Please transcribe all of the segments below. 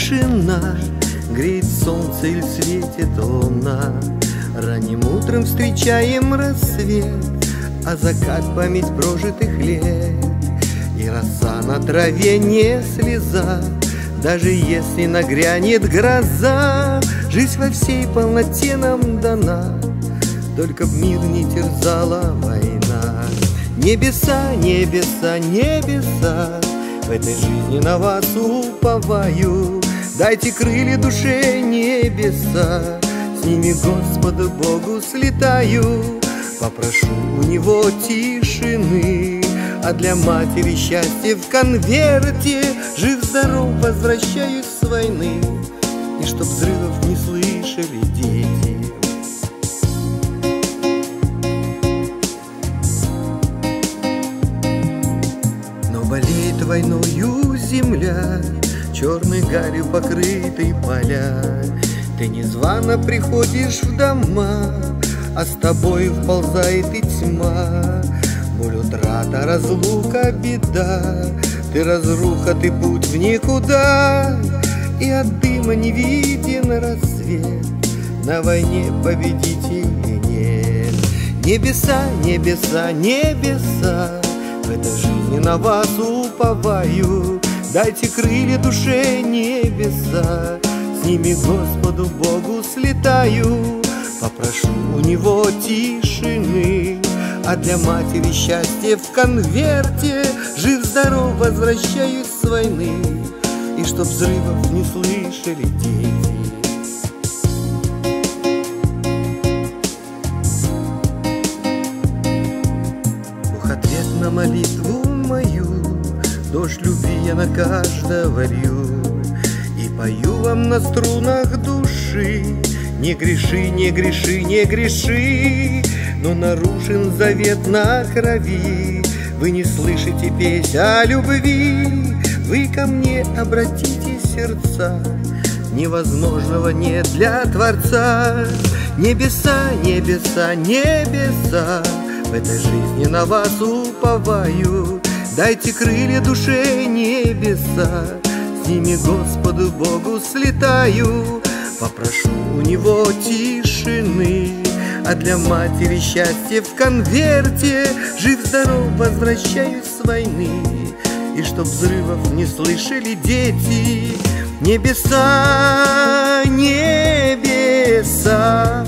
тишина, греет солнце или светит луна. Ранним утром встречаем рассвет, а закат — память прожитых лет. И роса на траве не слеза, даже если нагрянет гроза. Жизнь во всей полноте нам дана, только б мир не терзала война. Небеса, небеса, небеса, в этой жизни на вас уповаю. Дайте крылья душе, небеса, с ними Господу Богу слетаю. Попрошу у Него тишины, а для матери счастье в конверте. Жив-здоров возвращаюсь с войны, и чтоб взрывов не слышали дети. Но болеет войною земля, черной гарью покрытые поля. Ты незвано приходишь в дома, а с тобой вползает и тьма. Боль, утрата, разлука, беда, ты разруха, ты путь в никуда. И от дыма не виден рассвет, на войне победителей нет. Небеса, небеса, небеса, в этой жизни на вас уповаю. Дайте крылья душе, небеса, с ними Господу Богу слетаю. Попрошу у Него тишины, а для матери счастье в конверте. Жив-здоров возвращаюсь с войны, и чтоб взрывов не слышали дети. Бог, ответ на молитву мою, дождь любви я на каждого лью. И пою вам на струнах души: не греши, не греши, не греши. Но нарушен завет на крови, вы не слышите песнь о любви. Вы ко мне обратите сердца, невозможного нет для Творца. Небеса, небеса, небеса, в этой жизни на вас уповаю. Дайте крылья душе, небеса, с ними Господу Богу слетаю. Попрошу у Него тишины, а для матери счастье в конверте. Жив-здоров возвращаюсь с войны, и чтоб взрывов не слышали дети. Небеса, небеса,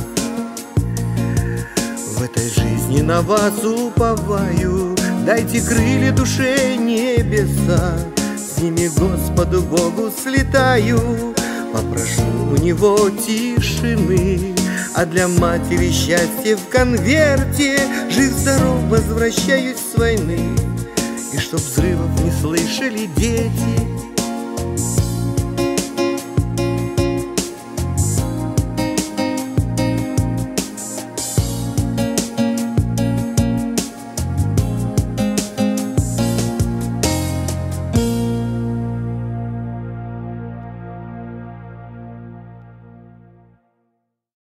в этой жизни на вас уповаю. Дайте крылья душе, небеса, с ними Господу Богу слетаю. Попрошу у Него тишины, а для матери счастье в конверте. Жив-здоров возвращаюсь с войны, и чтоб взрывов не слышали дети.